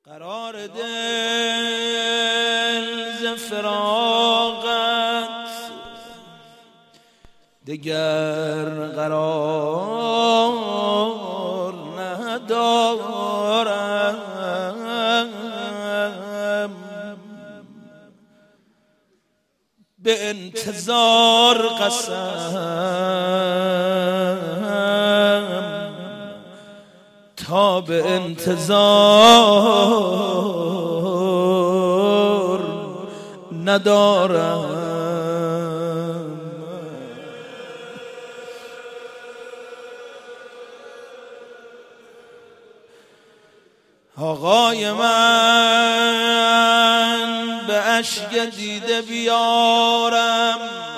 قرار دل ز فراقت دگر قرار ندارم، به انتظار قسم تا به انتظار ندارم. آقای من به اشک دیده بیارم،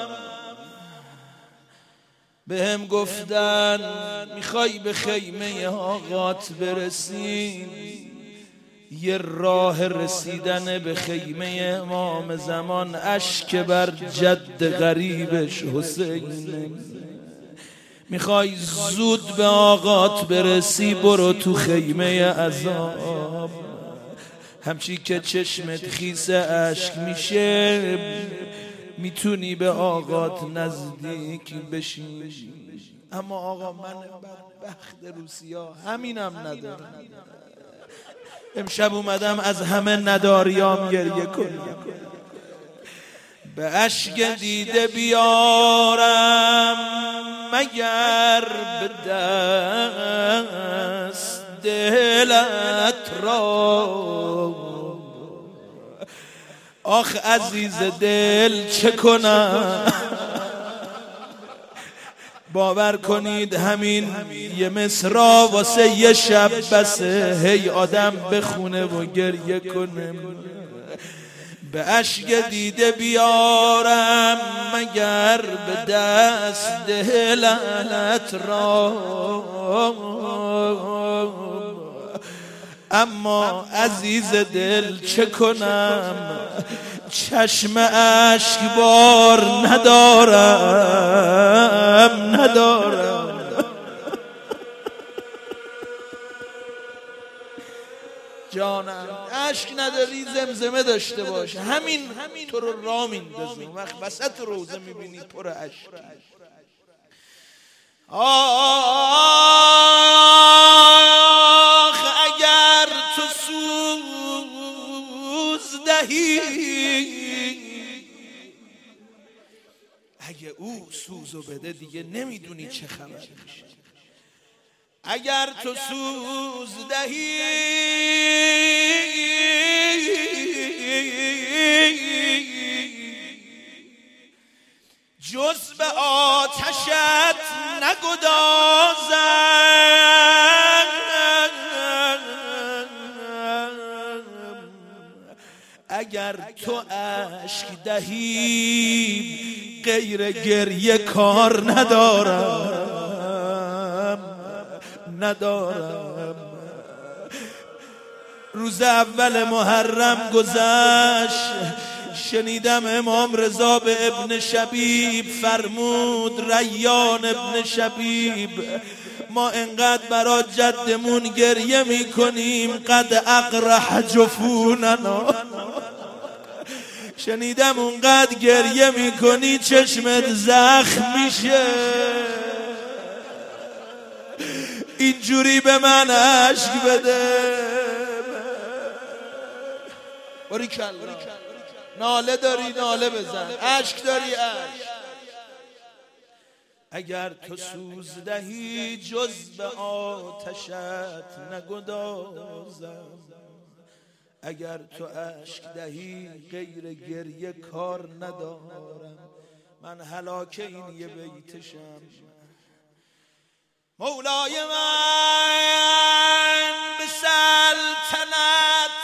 به هم گفتن میخوای به خیمه آقات برسی، یه راه رسیدن به خیمه امام زمان اشک بر جد غریبش حسین. میخوای زود به آقات برسی، برو تو خیمه عذاب، همچی که چشمت خیس اشک میشه میتونی به آقات نزدیک بشی. اما آقا من بدبخت روسیا همینم ندارم. امشب اومدم از همه نداریام گریه کنم، به اشک دیده بیارم مگر به دست دلت را. آخ عزیز دل چه کنم، باور کنید همین یه مصرع واسه یه شب بسه، هی آدم بخونه و گریه کنه. به اشک دیده بیارم مگر به دست دلت را، اما عزیز دل چه کنم، چشم اشک بار ندارم. جانم اشک نداری زمزمه داشته باش، همین تو رو را میندازه. وقت وسط روزه میبینی پر اشکی. آخ اگر تو سوز دهی، اگه او سوزو بده دیگه نمیدونی چه خبر میشه. اگر تو سوز دهی جز به آتشت نگدازم، اگر تو اشک دهی غیر گریه کار ندارم. روز اول محرم گذشت، شنیدم امام رضا به ابن شبیب فرمود، ریان ابن شبیب، ما انقدر برا جدمون گریه میکنیم قد اقرح جفوننا. شنیدم اونقدر گریه میکنی چشمت زخم میشه، اینجوری به من اشک بده. باریکلا، ناله داری ناله بزن، اشک داری اشک. اگر تو سوز دهی جز به آتشت نگدازم، اگر تو اشک دهی غیر گریه کار ندارم. من هلاک این یه بیتشم. مولای من به سلطنت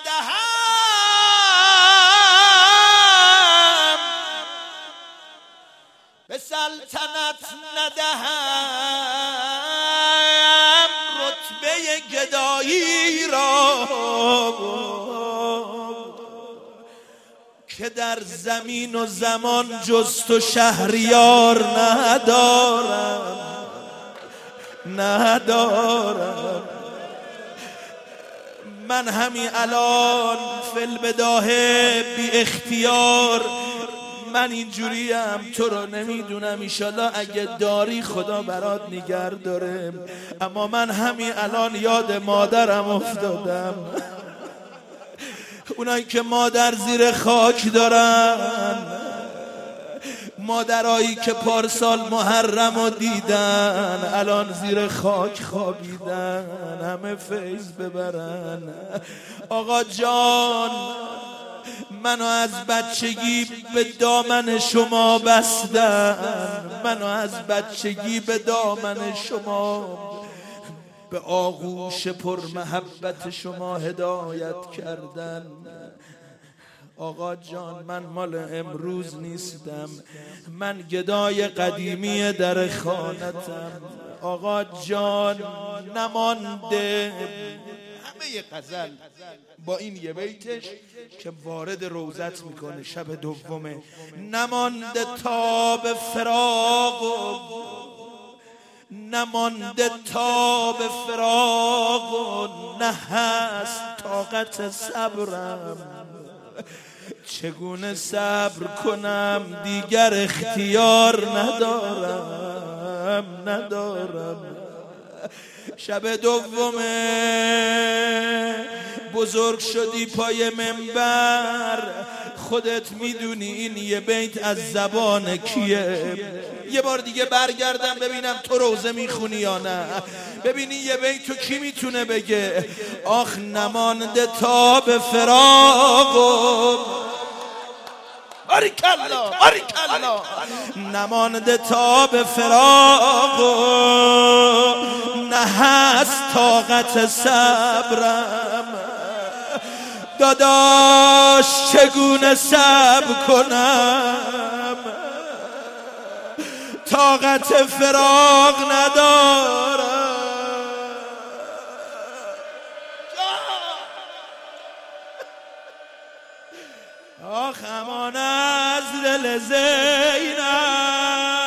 ندهم، به سلطنت ندهم رتبه گدایی را، که در زمین و زمان جز تو شهریار ندارم. من همین الان فل بداهه بی اختیار من اینجوریم، تو رو نمیدونم، ایشالا اگه داری خدا برات نگه داره، اما من همین الان یاد مادرم افتادم. اونایی که مادر زیر خاک دارن، مادرایی که پارسال محرم رو دیدن الان زیر خاک خوابیدن، همه فیض ببرن. آقا جان منو از بچگی به دامن شما بستن، منو از بچگی به دامن شما، به آغوش پر محبت شما هدایت کردن. آقا جان من مال امروز نیستم، من گدای قدیمی در خانتم. آقا جان نمانده، همه غزل با این یه بیتش که وارد روزت میکنه شب دومه، نمانده تا به فراق، نمانده تا به فراق، نه هست طاقت صبرم، چگونه صبر کنم دیگر اختیار ندارم. شب دومه بزرگ شدی پای منبر، خودت میدونی این یه بیت از زبان کیه. یه بار دیگه برگردم ببینم تو روزه میخونی یا نه، ببینی یه بیت تو کی میتونه بگه. آخ نمانده تا به فراق، باریکلا باریکلا، نمانده تا به فراق، نه هست طاقت صبرم. داداش چگونه صبر کنم، طاقت فراق ندارم. آخ امان از دل زینب،